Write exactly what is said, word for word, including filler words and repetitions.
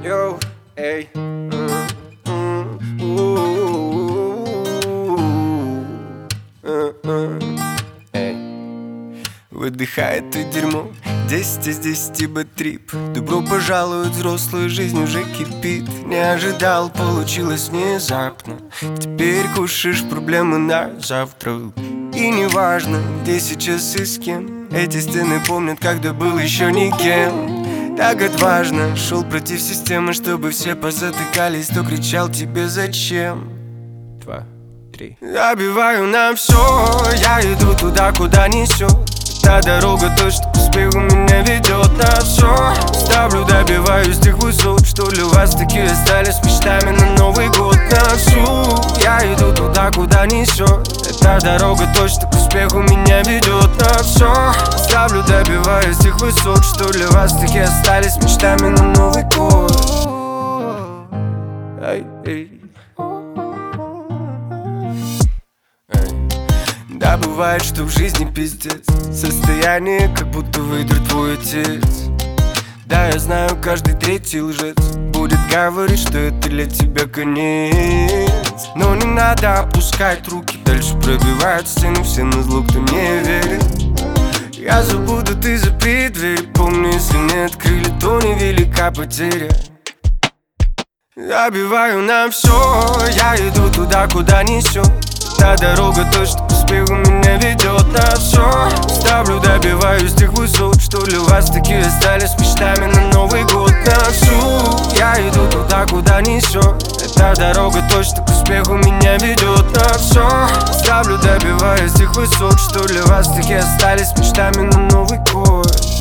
Йоу, эй. Выдыхает и дерьмо, десять из десяти бэтрип. Добро пожаловать, взрослая жизнь уже кипит. Не ожидал, получилось внезапно. Теперь кушаешь проблемы на завтра. И не важно, где сейчас и с кем. Эти стены помнят, когда был еще никем. Так отважно, шел против системы, чтобы все позатыкались. Кто кричал тебе зачем? Два, три. Забиваю на все, я иду туда, куда несет. Та дорога точно к успеху меня ведет на все. Ставлю, добиваюсь тех высот, что для вас такие остались мечтами на Новый год. На всю я иду туда, куда несет. Эта дорога точно к успеху меня ведет на все. Ставлю, добиваюсь тех высот, что для вас такие остались мечтами на Новый год. Эй, эй. Да, бывает, что в жизни пиздец. Состояние, как будто выдр твой отец. Да, я знаю, каждый третий лжец будет говорить, что это для тебя конец. Но не надо опускать руки, дальше пробивают стены. Все назло, кто мне верит. Я забуду, ты запри дверь. Помню, если не открыли, то невелика потеря. Забиваю на все, я иду туда, куда несет. Та дорога точно к успеху меня ведет на все. Ставлю, добиваюсь тех высот, что для вас такие остались мечтами на Новый год. На всю я иду туда, куда несет. Эта дорога точно к успеху меня ведет на все. Ставлю, добиваюсь тех высот, что для вас такие остались мечтами на Новый год.